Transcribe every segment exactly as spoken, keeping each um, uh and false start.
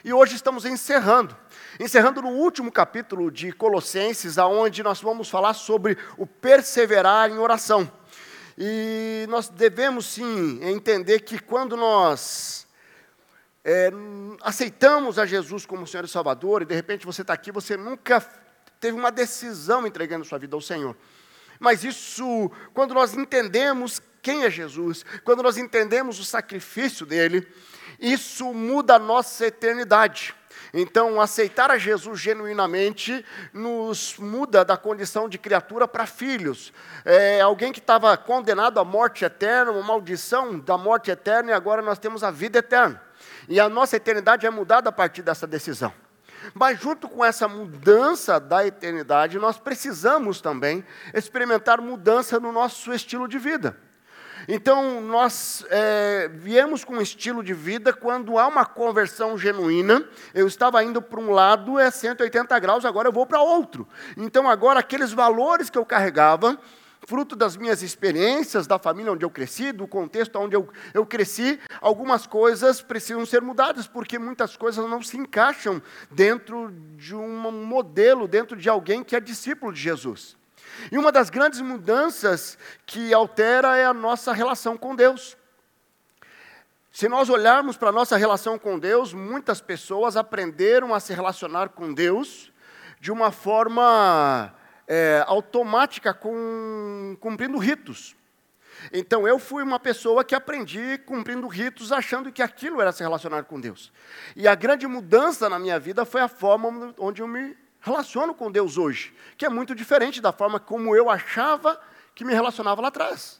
E hoje estamos encerrando, encerrando no último capítulo de Colossenses, aonde nós vamos falar sobre o perseverar em oração. E nós devemos sim entender que quando nós é, aceitamos a Jesus como Senhor e Salvador, e de repente você está aqui, você nunca teve uma decisão entregando sua vida ao Senhor. Mas isso, quando nós entendemos quem é Jesus, quando nós entendemos o sacrifício dele, isso muda a nossa eternidade. Então, aceitar a Jesus genuinamente nos muda da condição de criatura para filhos. É, alguém que estava condenado à morte eterna, uma maldição da morte eterna, e agora nós temos a vida eterna. E a nossa eternidade é mudada a partir dessa decisão. Mas junto com essa mudança da eternidade, nós precisamos também experimentar mudança no nosso estilo de vida. Então, nós é, viemos com um estilo de vida quando há uma conversão genuína. Eu estava indo para um lado, é cento e oitenta graus, agora eu vou para outro. Então, agora, aqueles valores que eu carregava, fruto das minhas experiências, da família onde eu cresci, do contexto onde eu, eu cresci, algumas coisas precisam ser mudadas, porque muitas coisas não se encaixam dentro de um modelo, dentro de alguém que é discípulo de Jesus. E uma das grandes mudanças que altera é a nossa relação com Deus. Se nós olharmos para a nossa relação com Deus, muitas pessoas aprenderam a se relacionar com Deus de uma forma é, automática, com, cumprindo ritos. Então, eu fui uma pessoa que aprendi cumprindo ritos, achando que aquilo era se relacionar com Deus. E a grande mudança na minha vida foi a forma onde eu me relaciono com Deus hoje, que é muito diferente da forma como eu achava que me relacionava lá atrás.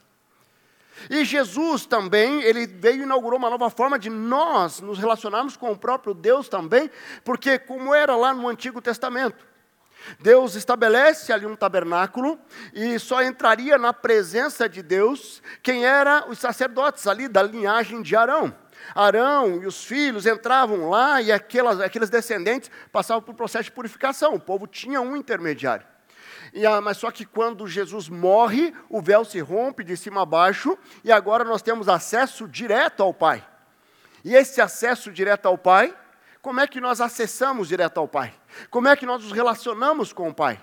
E Jesus também, ele veio e inaugurou uma nova forma de nós nos relacionarmos com o próprio Deus também, porque como era lá no Antigo Testamento, Deus estabelece ali um tabernáculo e só entraria na presença de Deus quem era os sacerdotes ali da linhagem de Arão. Arão e os filhos entravam lá e aquelas, aqueles descendentes passavam por processo de purificação. O povo tinha um intermediário. E, ah, mas só que quando Jesus morre, o véu se rompe de cima a baixo e agora nós temos acesso direto ao Pai. E esse acesso direto ao Pai, como é que nós acessamos direto ao Pai? Como é que nós nos relacionamos com o Pai?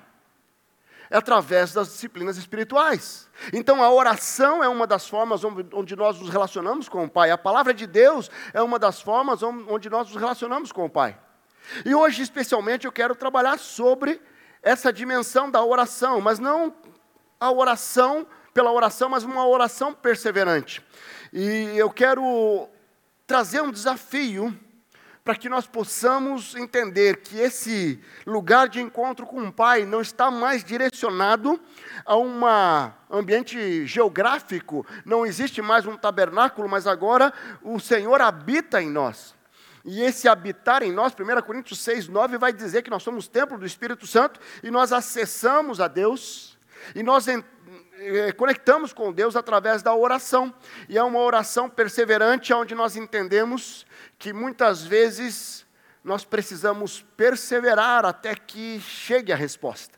É através das disciplinas espirituais. Então, a oração é uma das formas onde nós nos relacionamos com o Pai. A palavra de Deus é uma das formas onde nós nos relacionamos com o Pai. E hoje, especialmente, eu quero trabalhar sobre essa dimensão da oração, mas não a oração pela oração, mas uma oração perseverante. E eu quero trazer um desafio para que nós possamos entender que esse lugar de encontro com o Pai não está mais direcionado a um ambiente geográfico, não existe mais um tabernáculo, mas agora o Senhor habita em nós. E esse habitar em nós, primeira Coríntios seis, nove, vai dizer que nós somos templo do Espírito Santo e nós acessamos a Deus e nós conectamos com Deus através da oração. E é uma oração perseverante, onde nós entendemos que muitas vezes nós precisamos perseverar até que chegue a resposta.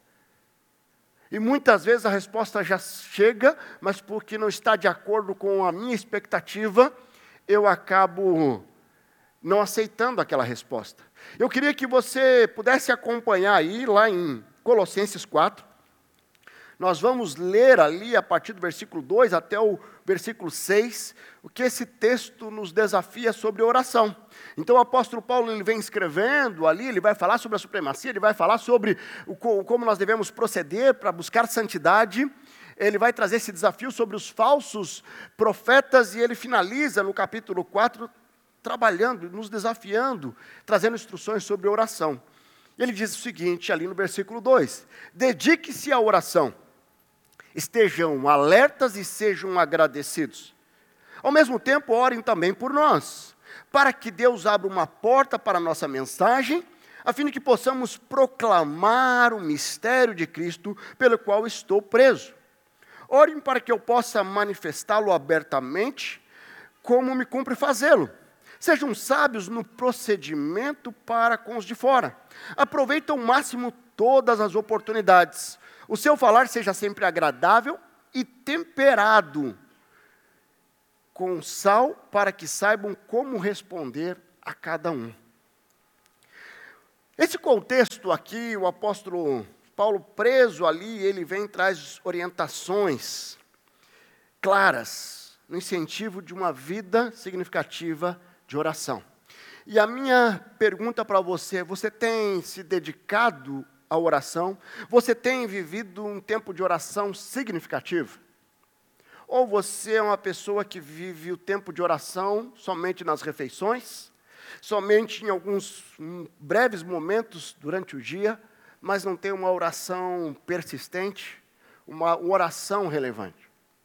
E muitas vezes a resposta já chega, mas porque não está de acordo com a minha expectativa, eu acabo não aceitando aquela resposta. Eu queria que você pudesse acompanhar aí, lá em Colossenses quatro. Nós vamos ler ali, a partir do versículo dois até o versículo seis, o que esse texto nos desafia sobre oração. Então, o apóstolo Paulo, ele vem escrevendo ali, ele vai falar sobre a supremacia, ele vai falar sobre o, como nós devemos proceder para buscar santidade. Ele vai trazer esse desafio sobre os falsos profetas, e ele finaliza no capítulo quatro, trabalhando, nos desafiando, trazendo instruções sobre oração. Ele diz o seguinte, ali no versículo dois, dedique-se à oração, estejam alertas e sejam agradecidos. Ao mesmo tempo, orem também por nós, para que Deus abra uma porta para a nossa mensagem, a fim de que possamos proclamar o mistério de Cristo, pelo qual estou preso. Orem para que eu possa manifestá-lo abertamente, como me cumpre fazê-lo. Sejam sábios no procedimento para com os de fora. Aproveitem ao máximo todas as oportunidades. O seu falar seja sempre agradável e temperado com sal, para que saibam como responder a cada um. Esse contexto aqui, o apóstolo Paulo preso ali, ele vem e traz orientações claras no incentivo de uma vida significativa de oração. E a minha pergunta para você, você tem se dedicado à oração? Você tem vivido um tempo de oração significativo? Ou você é uma pessoa que vive o tempo de oração somente nas refeições, somente em alguns breves momentos durante o dia, mas não tem uma oração persistente, uma oração relevante?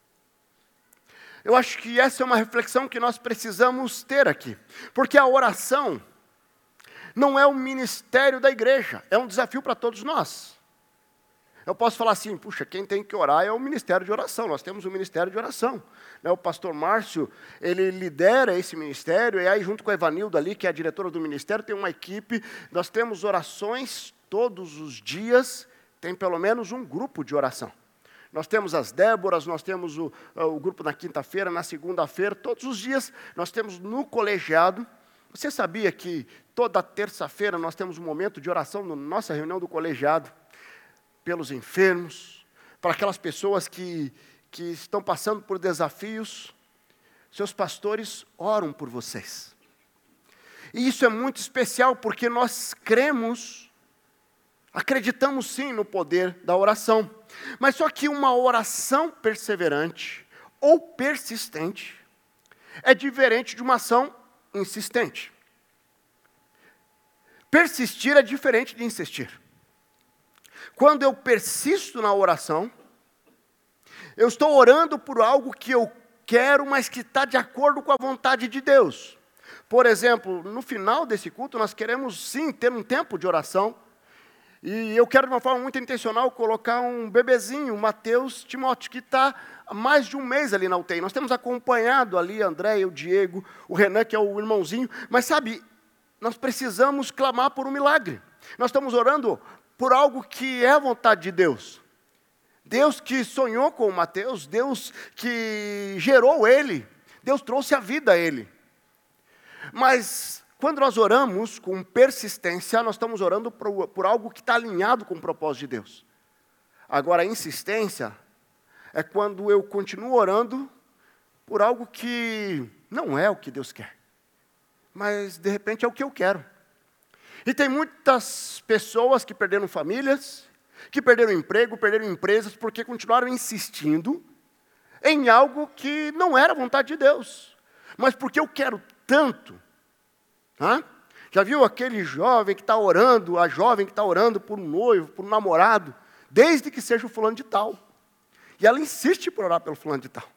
Eu acho que essa é uma reflexão que nós precisamos ter aqui, porque a oração não é um ministério da igreja, é um desafio para todos nós. Eu posso falar assim, puxa, quem tem que orar é o ministério de oração, nós temos um ministério de oração. O pastor Márcio, ele lidera esse ministério, e aí junto com a Evanilda ali, que é a diretora do ministério, tem uma equipe, nós temos orações todos os dias, tem pelo menos um grupo de oração. Nós temos as Déboras, nós temos o, o grupo na quinta-feira, na segunda-feira, todos os dias nós temos no colegiado. Você sabia que toda terça-feira nós temos um momento de oração na nossa reunião do colegiado, pelos enfermos, para aquelas pessoas que, que estão passando por desafios? Seus pastores oram por vocês. E isso é muito especial porque nós cremos, acreditamos sim no poder da oração. Mas só que uma oração perseverante ou persistente é diferente de uma ação insistente. Persistir é diferente de insistir. Quando eu persisto na oração, eu estou orando por algo que eu quero, mas que está de acordo com a vontade de Deus. Por exemplo, no final desse culto, nós queremos sim ter um tempo de oração. E eu quero, de uma forma muito intencional, colocar um bebezinho, o Mateus Timóteo, que está há mais de um mês ali na U T I. Nós temos acompanhado ali a André, o Diego, o Renan, que é o irmãozinho. Mas sabe, nós precisamos clamar por um milagre. Nós estamos orando por algo que é a vontade de Deus. Deus que sonhou com o Mateus, Deus que gerou ele, Deus trouxe a vida a ele. Mas quando nós oramos com persistência, nós estamos orando por, por algo que está alinhado com o propósito de Deus. Agora, a insistência é quando eu continuo orando por algo que não é o que Deus quer, mas de repente é o que eu quero. E tem muitas pessoas que perderam famílias, que perderam emprego, perderam empresas, porque continuaram insistindo em algo que não era a vontade de Deus. Mas porque eu quero tanto. Tá? Já viu aquele jovem que está orando, a jovem que está orando por um noivo, por um namorado, desde que seja o fulano de tal. E ela insiste por orar pelo fulano de tal.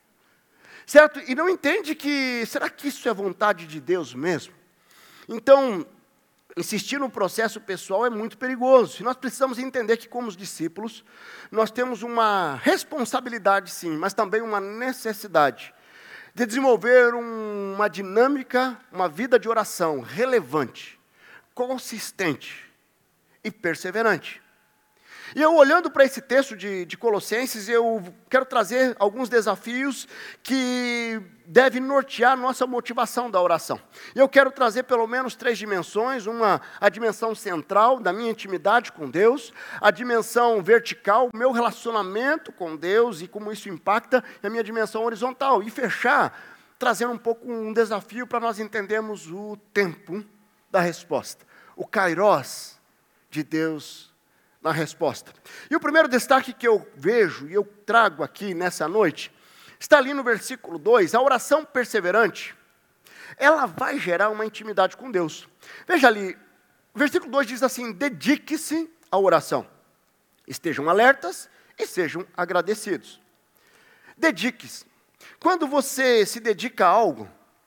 Certo? E não entende que, será que isso é vontade de Deus mesmo? Então, insistir no processo pessoal é muito perigoso. E nós precisamos entender que, como os discípulos, nós temos uma responsabilidade, sim, mas também uma necessidade de desenvolver um, uma dinâmica, uma vida de oração relevante, consistente e perseverante. E eu, olhando para esse texto de, de Colossenses, eu quero trazer alguns desafios que devem nortear a nossa motivação da oração. E eu quero trazer pelo menos três dimensões: uma, a dimensão central da minha intimidade com Deus, a dimensão vertical, meu relacionamento com Deus e como isso impacta, e a minha dimensão horizontal. E fechar, trazendo um pouco um desafio para nós entendermos o tempo da resposta, o kairós de Deus na resposta. E o primeiro destaque que eu vejo e eu trago aqui nessa noite está ali no versículo dois. A oração perseverante, ela vai gerar uma intimidade com Deus. Veja ali, o versículo dois diz assim: dedique-se à oração, estejam alertas e sejam agradecidos. Dedique-se. Quando você se dedica a algo,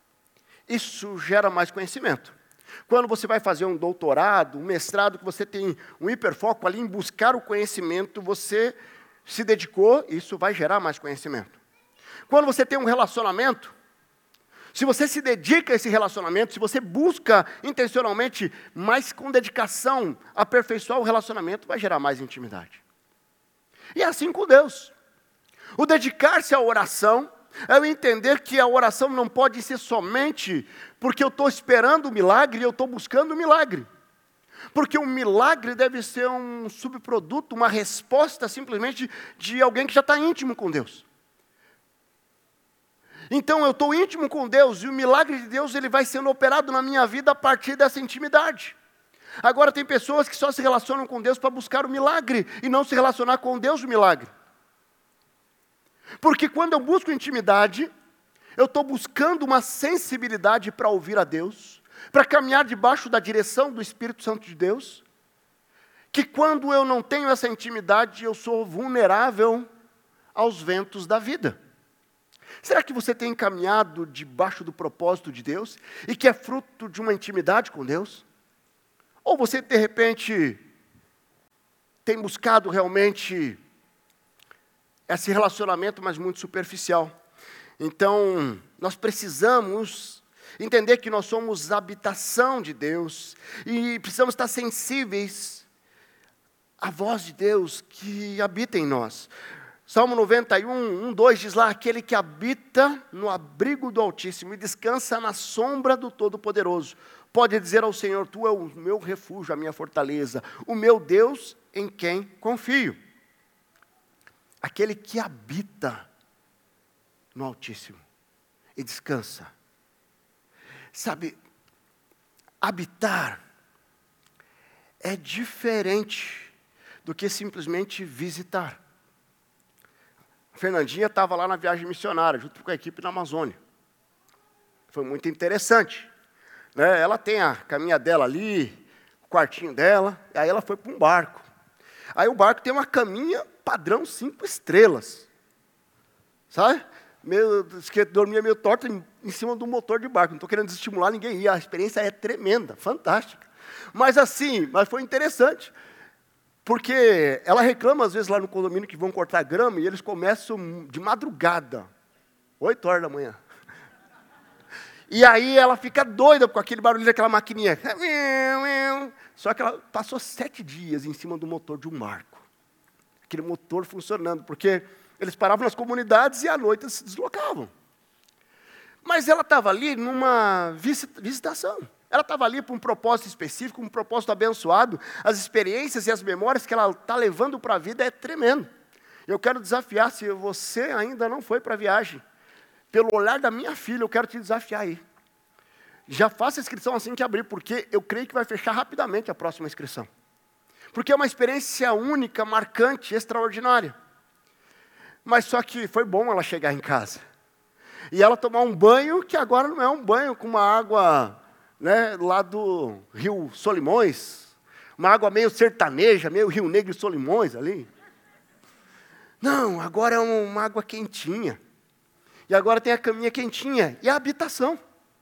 isso gera mais conhecimento. Quando você vai fazer um doutorado, um mestrado, que você tem um hiperfoco ali em buscar o conhecimento, você se dedicou, isso vai gerar mais conhecimento. Quando você tem um relacionamento, se você se dedica a esse relacionamento, se você busca intencionalmente, mas com dedicação, aperfeiçoar o relacionamento, vai gerar mais intimidade. E é assim com Deus. O dedicar-se à oração é eu entender que a oração não pode ser somente porque eu estou esperando o milagre e eu estou buscando o milagre. Porque o milagre deve ser um subproduto, uma resposta simplesmente de alguém que já está íntimo com Deus. Então eu estou íntimo com Deus e o milagre de Deus ele vai sendo operado na minha vida a partir dessa intimidade. Agora tem pessoas que só se relacionam com Deus para buscar o milagre e não se relacionar com Deus o milagre. Porque quando eu busco intimidade, eu estou buscando uma sensibilidade para ouvir a Deus, para caminhar debaixo da direção do Espírito Santo de Deus, que quando eu não tenho essa intimidade, eu sou vulnerável aos ventos da vida. Será que você tem caminhado debaixo do propósito de Deus e que é fruto de uma intimidade com Deus? Ou você, de repente, tem buscado realmente esse relacionamento, mas muito superficial? Então, nós precisamos entender que nós somos habitação de Deus e precisamos estar sensíveis à voz de Deus que habita em nós. Salmo noventa e um, um, dois diz lá, aquele que habita no abrigo do Altíssimo e descansa na sombra do Todo-Poderoso, pode dizer ao Senhor, tu é o meu refúgio, a minha fortaleza, o meu Deus em quem confio. Aquele que habita no Altíssimo e descansa. Sabe, habitar é diferente do que simplesmente visitar. A Fernandinha estava lá na viagem missionária, junto com a equipe na Amazônia. Foi muito interessante. Né? Ela tem a caminha dela ali, o quartinho dela, e aí ela foi para um barco. Aí o barco tem uma caminha padrão cinco estrelas. Sabe? Meio, que dormia meio torto em, em cima do motor de barco. Não estou querendo estimular ninguém. E a experiência é tremenda, fantástica. Mas assim, mas foi interessante. Porque ela reclama, às vezes, lá no condomínio que vão cortar grama e eles começam de madrugada, oito horas da manhã. E aí ela fica doida com aquele barulho daquela maquininha. Só que ela passou sete dias em cima do motor de um barco. Aquele motor funcionando, porque eles paravam nas comunidades e à noite eles se deslocavam. Mas ela estava ali numa visitação. Ela estava ali para um propósito específico, um propósito abençoado. As experiências e as memórias que ela está levando para a vida é tremendo. Eu quero desafiar, se você ainda não foi para a viagem, pelo olhar da minha filha, eu quero te desafiar aí. Já faça a inscrição assim que abrir, porque eu creio que vai fechar rapidamente a próxima inscrição. Porque é uma experiência única, marcante, extraordinária. Mas só que foi bom ela chegar em casa. E ela tomar um banho, que agora não é um banho com uma água... Né, lá do Rio Solimões, uma água meio sertaneja, meio Rio Negro e Solimões ali. Não, agora é uma água quentinha. E agora tem a caminha quentinha e a habitação.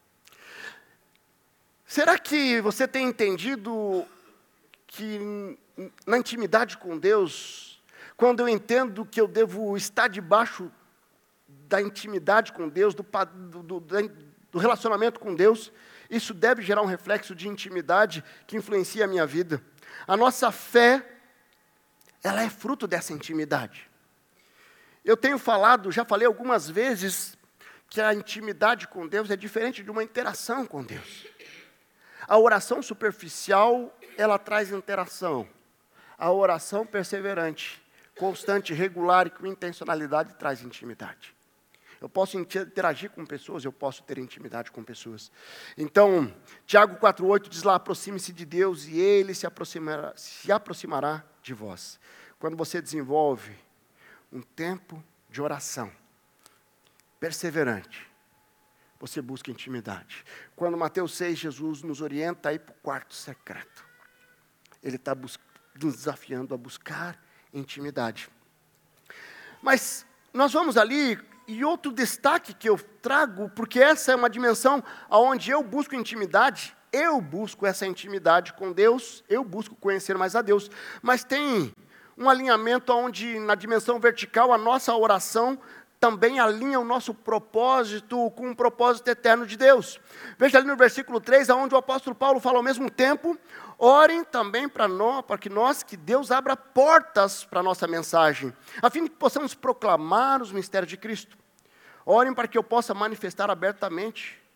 Será que você tem entendido que na intimidade com Deus, quando eu entendo que eu devo estar debaixo da intimidade com Deus, do, do, do, do relacionamento com Deus, isso deve gerar um reflexo de intimidade que influencia a minha vida. A nossa fé, ela é fruto dessa intimidade. Eu tenho falado, já falei algumas vezes, que a intimidade com Deus é diferente de uma interação com Deus. A oração superficial, ela traz interação. A oração perseverante, constante, regular e com intencionalidade traz intimidade. Eu posso interagir com pessoas, eu posso ter intimidade com pessoas. Então, Tiago quatro, oito diz lá, aproxime-se de Deus e Ele se aproximará, se aproximará de vós. Quando você desenvolve um tempo de oração perseverante, você busca intimidade. Quando Mateus seis, Jesus nos orienta a ir para o quarto secreto. Ele está nos desafiando a buscar intimidade. Mas nós vamos ali... E outro destaque que eu trago, porque essa é uma dimensão onde eu busco intimidade, eu busco essa intimidade com Deus, eu busco conhecer mais a Deus, mas tem um alinhamento onde, na dimensão vertical, a nossa oração também alinha o nosso propósito com o propósito eterno de Deus. Veja ali no versículo três, onde o apóstolo Paulo fala ao mesmo tempo, orem também para nós, para que nós, que Deus abra portas para a nossa mensagem, a fim de que possamos proclamar os mistérios de Cristo. Orem para que eu possa manifestar abertamente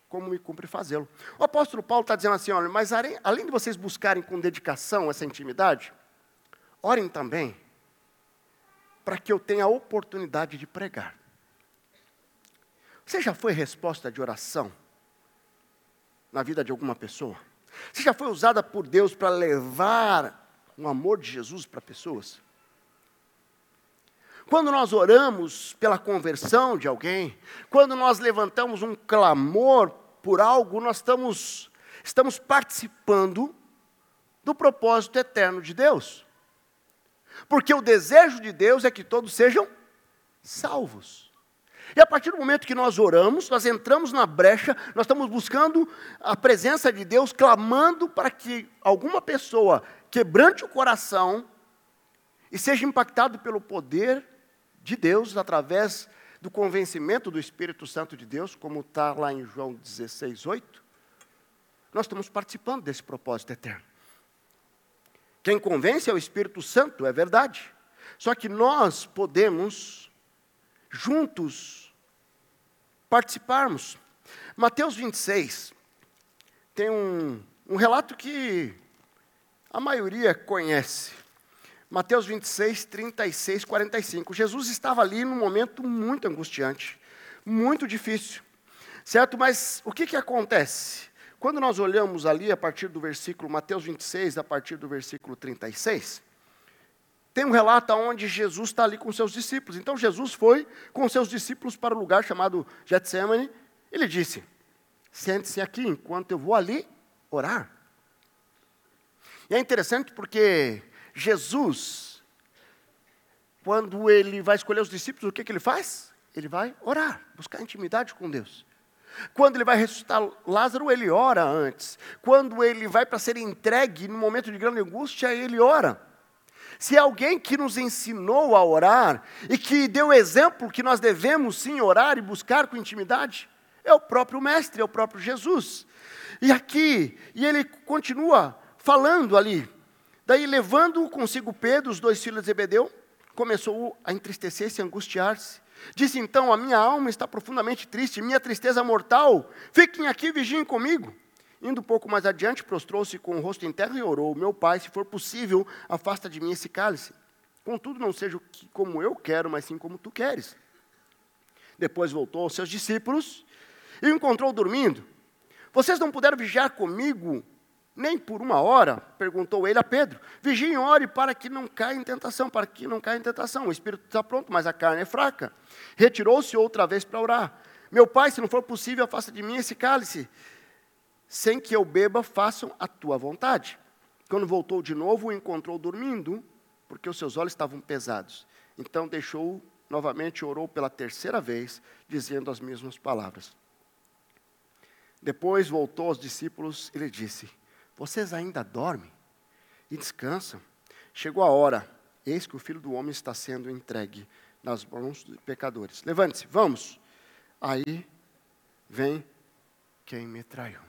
como me cumpre fazê-lo. O apóstolo Paulo está dizendo assim, olha, mas além de vocês buscarem com dedicação essa intimidade, orem também para que eu tenha a oportunidade de pregar. Você já foi resposta de oração na vida de alguma pessoa? Você já foi usada por Deus para levar o amor de Jesus para pessoas? Quando nós oramos pela conversão de alguém, quando nós levantamos um clamor por algo, nós estamos, estamos participando do propósito eterno de Deus. Porque o desejo de Deus é que todos sejam salvos. E a partir do momento que nós oramos, nós entramos na brecha, nós estamos buscando a presença de Deus, clamando para que alguma pessoa quebrante o coração e seja impactado pelo poder de Deus, através do convencimento do Espírito Santo de Deus, como está lá em João dezesseis, oito. Nós estamos participando desse propósito eterno. Quem convence é o Espírito Santo, é verdade. Só que nós podemos juntos participarmos. Mateus vinte e seis tem um, um relato que a maioria conhece. Mateus vinte e seis, trinta e seis, quarenta e cinco. Jesus estava ali num momento muito angustiante, muito difícil, certo? Mas o que que acontece? Quando nós olhamos ali a partir do versículo, Mateus vinte e seis, a partir do versículo trinta e seis, tem um relato onde Jesus está ali com seus discípulos. Então Jesus foi com seus discípulos para o lugar chamado Getsemane. Ele disse, sente-se aqui enquanto eu vou ali orar. E é interessante porque Jesus, quando ele vai escolher os discípulos, o que, que ele faz? Ele vai orar, buscar intimidade com Deus. Quando ele vai ressuscitar Lázaro, ele ora antes. Quando ele vai para ser entregue no momento de grande angústia, ele ora. Se é alguém que nos ensinou a orar e que deu exemplo que nós devemos sim orar e buscar com intimidade, é o próprio Mestre, é o próprio Jesus. E aqui, e ele continua falando ali, daí levando consigo Pedro, os dois filhos de Zebedeu, começou a entristecer-se, a angustiar-se. Disse então, a minha alma está profundamente triste, minha tristeza mortal, fiquem aqui e vigiem comigo. Indo um pouco mais adiante, prostrou-se com o rosto em terra e orou, meu pai, se for possível, afasta de mim esse cálice. Contudo, não seja como eu quero, mas sim como tu queres. Depois voltou aos seus discípulos e o encontrou dormindo. Vocês não puderam vigiar comigo nem por uma hora? Perguntou ele a Pedro. Vigiem e ore para que não caia em tentação, para que não caia em tentação. O espírito está pronto, mas a carne é fraca. Retirou-se outra vez para orar. Meu pai, se não for possível, afasta de mim esse cálice. Sem que eu beba, façam a tua vontade. Quando voltou de novo, o encontrou dormindo, porque os seus olhos estavam pesados. Então deixou novamente e orou pela terceira vez, dizendo as mesmas palavras. Depois voltou aos discípulos e lhe disse, vocês ainda dormem e descansam? Chegou a hora, eis que o Filho do Homem está sendo entregue nas mãos dos pecadores. Levante-se, vamos. Aí vem quem me traiu.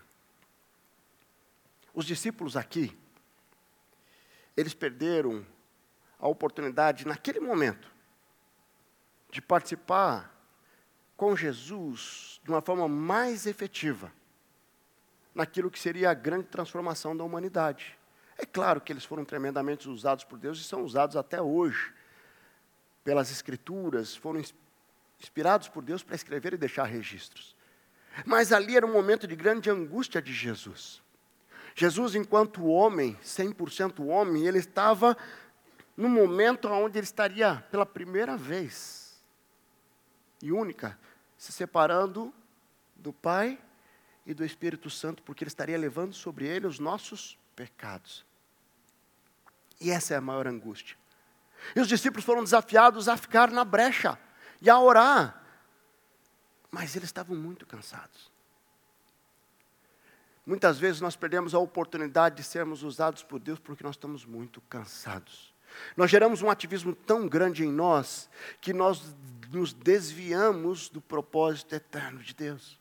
Os discípulos aqui, eles perderam a oportunidade, naquele momento, de participar com Jesus de uma forma mais efetiva, naquilo que seria a grande transformação da humanidade. É claro que eles foram tremendamente usados por Deus e são usados até hoje, pelas Escrituras, foram inspirados por Deus para escrever e deixar registros. Mas ali era um momento de grande angústia de Jesus. Jesus, enquanto homem, cem por cento homem, ele estava no momento onde ele estaria pela primeira vez, e única, se separando do Pai e do Espírito Santo, porque ele estaria levando sobre ele os nossos pecados. E essa é a maior angústia. E os discípulos foram desafiados a ficar na brecha e a orar, mas eles estavam muito cansados. Muitas vezes nós perdemos a oportunidade de sermos usados por Deus porque nós estamos muito cansados. Nós geramos um ativismo tão grande em nós que nós nos desviamos do propósito eterno de Deus.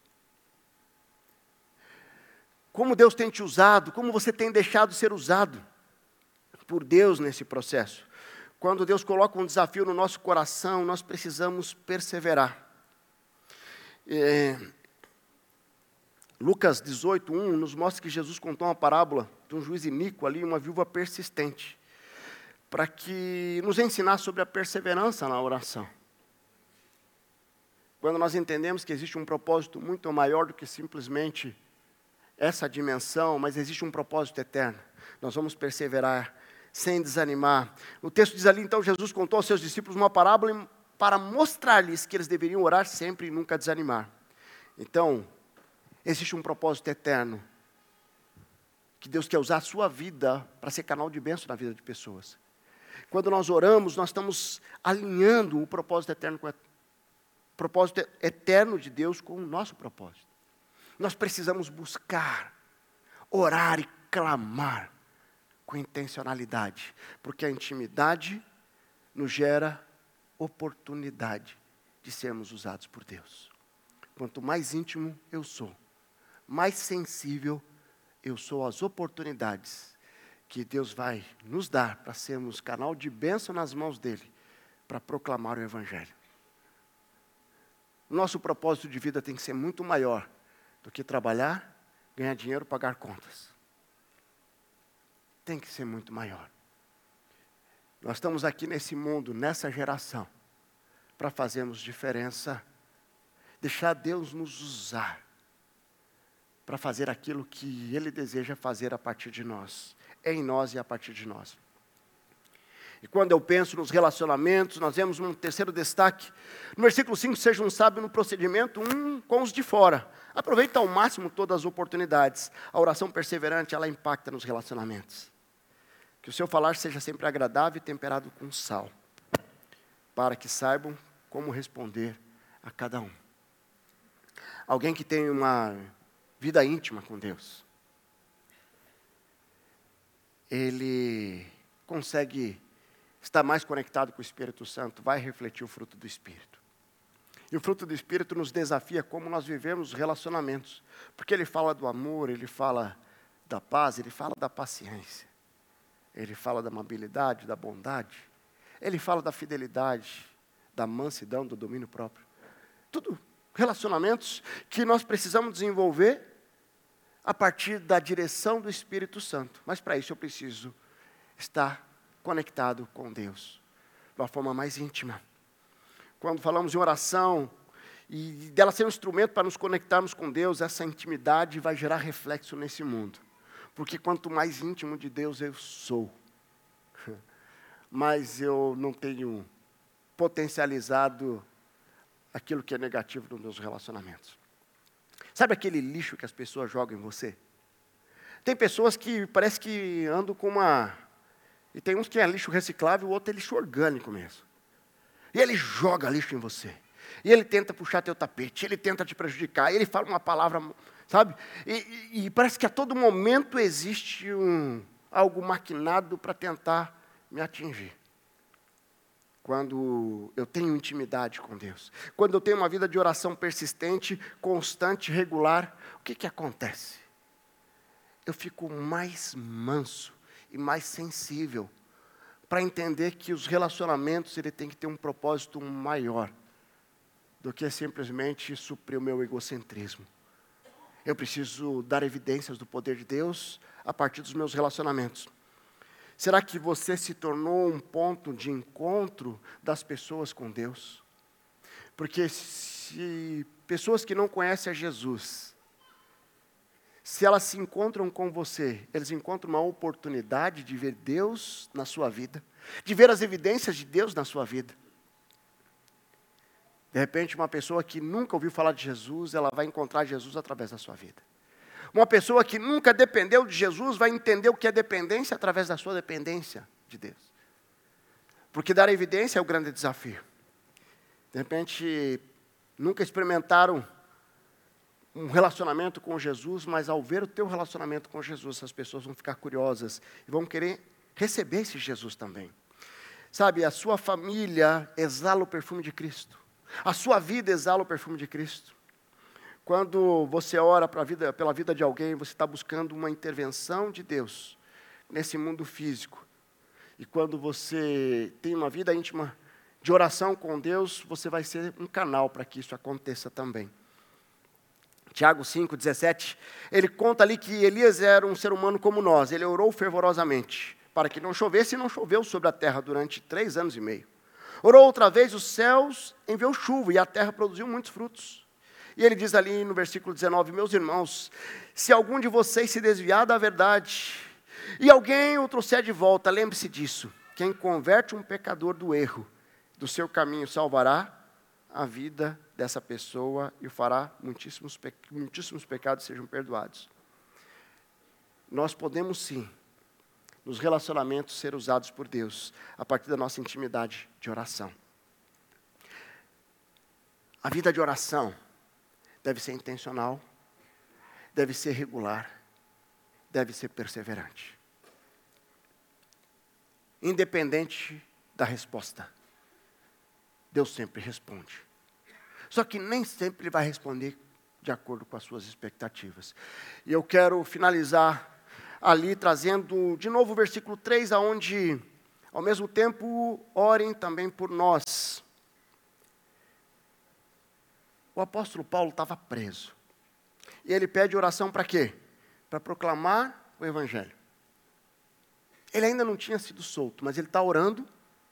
Como Deus tem te usado, como você tem deixado ser usado por Deus nesse processo. Quando Deus coloca um desafio no nosso coração, nós precisamos perseverar. É... Lucas dezoito, um nos mostra que Jesus contou uma parábola de um juiz iníquo ali, uma viúva persistente, para que nos ensinasse sobre a perseverança na oração. Quando nós entendemos que existe um propósito muito maior do que simplesmente essa dimensão, mas existe um propósito eterno, nós vamos perseverar sem desanimar. O texto diz ali, então, Jesus contou aos seus discípulos uma parábola para mostrar-lhes que eles deveriam orar sempre e nunca desanimar. Então, existe um propósito eterno, que Deus quer usar a sua vida para ser canal de bênção na vida de pessoas. Quando nós oramos, nós estamos alinhando o propósito eterno com a, propósito eterno de Deus com o nosso propósito. Nós precisamos buscar, orar e clamar com intencionalidade, porque a intimidade nos gera oportunidade de sermos usados por Deus. Quanto mais íntimo eu sou, mais sensível eu sou às oportunidades que Deus vai nos dar para sermos canal de bênção nas mãos dEle, para proclamar o Evangelho. Nosso propósito de vida tem que ser muito maior do que trabalhar, ganhar dinheiro, pagar contas. Tem que ser muito maior. Nós estamos aqui nesse mundo, nessa geração, para fazermos diferença, deixar Deus nos usar, para fazer aquilo que Ele deseja fazer a partir de nós, em nós e a partir de nós. E quando eu penso nos relacionamentos, nós vemos um terceiro destaque. No versículo cinco, seja um sábio no procedimento, um com os de fora. Aproveita ao máximo todas as oportunidades. A oração perseverante, ela impacta nos relacionamentos. Que o seu falar seja sempre agradável e temperado com sal, para que saibam como responder a cada um. Alguém que tem uma vida íntima com Deus, ele consegue estar mais conectado com o Espírito Santo, vai refletir o fruto do Espírito. E o fruto do Espírito nos desafia como nós vivemos os relacionamentos, porque ele fala do amor, ele fala da paz, ele fala da paciência, ele fala da amabilidade, da bondade, ele fala da fidelidade, da mansidão, do domínio próprio. Tudo relacionamentos que nós precisamos desenvolver a partir da direção do Espírito Santo. Mas para isso eu preciso estar conectado com Deus, de uma forma mais íntima. Quando falamos em oração, e dela ser um instrumento para nos conectarmos com Deus, essa intimidade vai gerar reflexo nesse mundo. Porque quanto mais íntimo de Deus eu sou, mais eu não tenho potencializado aquilo que é negativo nos meus relacionamentos. Sabe aquele lixo que as pessoas jogam em você? Tem pessoas que parece que andam com uma... E tem uns que é lixo reciclável, o outro é lixo orgânico mesmo. E ele joga lixo em você. E ele tenta puxar teu tapete, ele tenta te prejudicar, ele fala uma palavra, sabe? E, e, e parece que a todo momento existe um, algo maquinado para tentar me atingir. Quando eu tenho intimidade com Deus, quando eu tenho uma vida de oração persistente, constante, regular, o que que acontece? Eu fico mais manso e mais sensível para entender que os relacionamentos ele tem que ter um propósito maior do que simplesmente suprir o meu egocentrismo. Eu preciso dar evidências do poder de Deus a partir dos meus relacionamentos. Será que você se tornou um ponto de encontro das pessoas com Deus? Porque se pessoas que não conhecem a Jesus, se elas se encontram com você, eles encontram uma oportunidade de ver Deus na sua vida, de ver as evidências de Deus na sua vida. De repente, uma pessoa que nunca ouviu falar de Jesus, ela vai encontrar Jesus através da sua vida. Uma pessoa que nunca dependeu de Jesus vai entender o que é dependência através da sua dependência de Deus. Porque dar evidência é o grande desafio. De repente, nunca experimentaram um relacionamento com Jesus, mas ao ver o teu relacionamento com Jesus, essas pessoas vão ficar curiosas e vão querer receber esse Jesus também. Sabe, a sua família exala o perfume de Cristo. A sua vida exala o perfume de Cristo. Quando você ora pra vida, pela vida de alguém, você está buscando uma intervenção de Deus nesse mundo físico. E quando você tem uma vida íntima de oração com Deus, você vai ser um canal para que isso aconteça também. Tiago cinco, dezessete, ele conta ali que Elias era um ser humano como nós. Ele orou fervorosamente para que não chovesse, e não choveu sobre a terra durante três anos e meio. Orou outra vez, os céus enviou chuva, e a terra produziu muitos frutos. E ele diz ali no versículo dezenove, meus irmãos, se algum de vocês se desviar da verdade, e alguém o trouxer de volta, lembre-se disso, quem converte um pecador do erro, do seu caminho, salvará a vida dessa pessoa e o fará muitíssimos, pe- muitíssimos pecados sejam perdoados. Nós podemos sim, nos relacionamentos, ser usados por Deus, a partir da nossa intimidade de oração. A vida de oração deve ser intencional, deve ser regular, deve ser perseverante. Independente da resposta, Deus sempre responde. Só que nem sempre Ele vai responder de acordo com as suas expectativas. E eu quero finalizar ali trazendo de novo o versículo três, aonde, ao mesmo tempo, orem também por nós. O apóstolo Paulo estava preso. E ele pede oração para quê? Para proclamar o Evangelho. Ele ainda não tinha sido solto, mas ele está orando,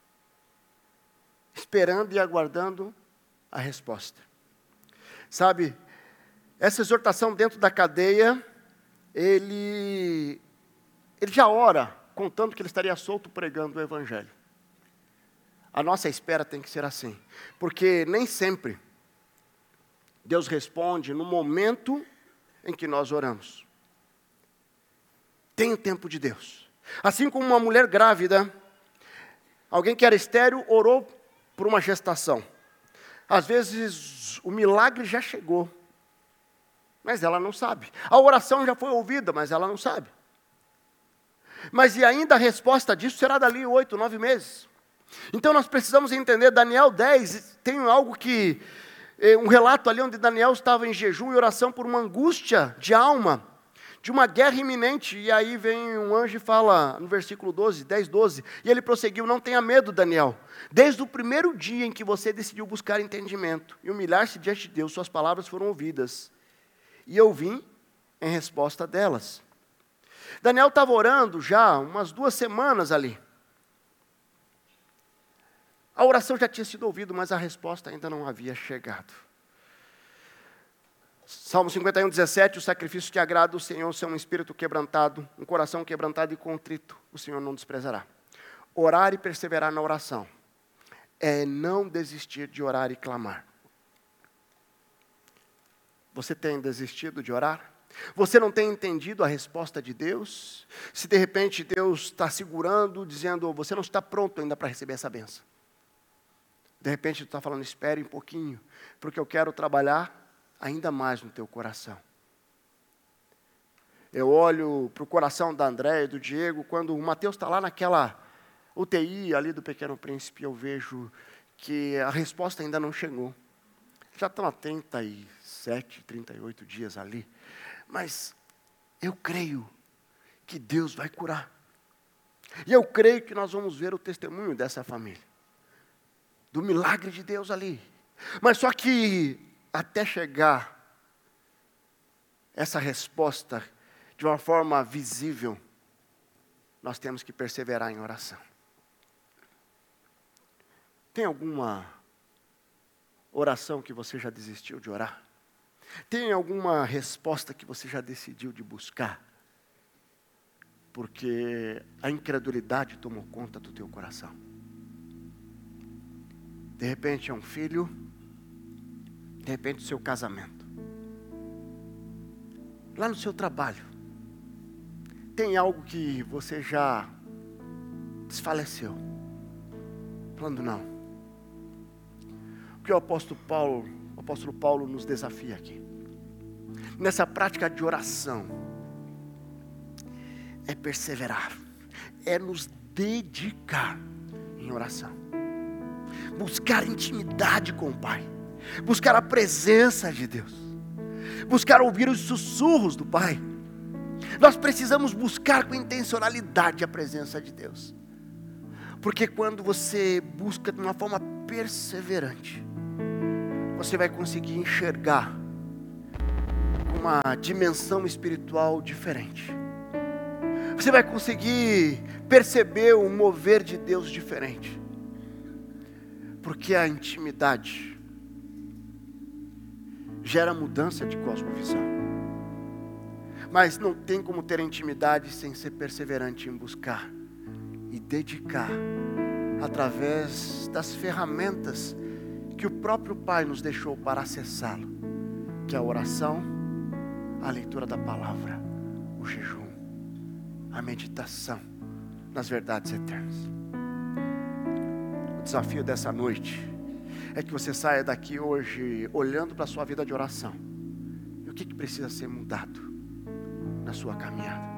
esperando e aguardando a resposta. Sabe, essa exortação dentro da cadeia, ele, ele já ora, contando que ele estaria solto pregando o Evangelho. A nossa espera tem que ser assim, porque nem sempre Deus responde no momento em que nós oramos. Tem o tempo de Deus. Assim como uma mulher grávida, alguém que era estéril orou por uma gestação. Às vezes o milagre já chegou, mas ela não sabe. A oração já foi ouvida, mas ela não sabe. Mas e ainda a resposta disso será dali oito, nove meses. Então nós precisamos entender, Daniel dez, tem algo que, um relato ali onde Daniel estava em jejum e oração por uma angústia de alma, de uma guerra iminente, e aí vem um anjo e fala, no versículo doze, dez, doze, e ele prosseguiu, não tenha medo, Daniel, desde o primeiro dia em que você decidiu buscar entendimento, e humilhar-se diante de Deus, suas palavras foram ouvidas, e eu vim em resposta delas. Daniel estava orando já umas duas semanas ali, a oração já tinha sido ouvida, mas a resposta ainda não havia chegado. Salmo cinquenta e um, dezessete, os sacrifícios que agradam o Senhor são um espírito quebrantado, um coração quebrantado e contrito, o Senhor não desprezará. Orar e perseverar na oração é não desistir de orar e clamar. Você tem desistido de orar? Você não tem entendido a resposta de Deus? Se de repente Deus está segurando, dizendo, você não está pronto ainda para receber essa bênção. De repente tu está falando, espere um pouquinho, porque eu quero trabalhar ainda mais no teu coração. Eu olho para o coração da Andréia e do Diego, quando o Mateus está lá naquela U T I ali do Pequeno Príncipe, eu vejo que a resposta ainda não chegou. Já estão há trinta e sete, trinta e oito dias ali, mas eu creio que Deus vai curar. E eu creio que nós vamos ver o testemunho dessa família, do milagre de Deus ali. Mas só que até chegar essa resposta de uma forma visível, nós temos que perseverar em oração. Tem alguma oração que você já desistiu de orar? Tem alguma resposta que você já decidiu de buscar? Porque a incredulidade tomou conta do teu coração. De repente é um filho, de repente o seu casamento. Lá no seu trabalho, tem algo que você já desfaleceu, falando não. O que o apóstolo Paulo, o apóstolo Paulo nos desafia aqui, nessa prática de oração, é perseverar, é nos dedicar em oração, buscar intimidade com o Pai, buscar a presença de Deus, buscar ouvir os sussurros do Pai. Nós precisamos buscar com intencionalidade a presença de Deus, porque quando você busca de uma forma perseverante, você vai conseguir enxergar uma dimensão espiritual diferente. Você vai conseguir perceber o mover de Deus diferente. Porque a intimidade gera mudança de cosmovisão. Mas não tem como ter intimidade sem ser perseverante em buscar e dedicar através das ferramentas que o próprio Pai nos deixou para acessá-lo, que é a oração, a leitura da palavra, o jejum, a meditação nas verdades eternas. O desafio dessa noite é que você saia daqui hoje olhando para a sua vida de oração. E o que, que precisa ser mudado na sua caminhada?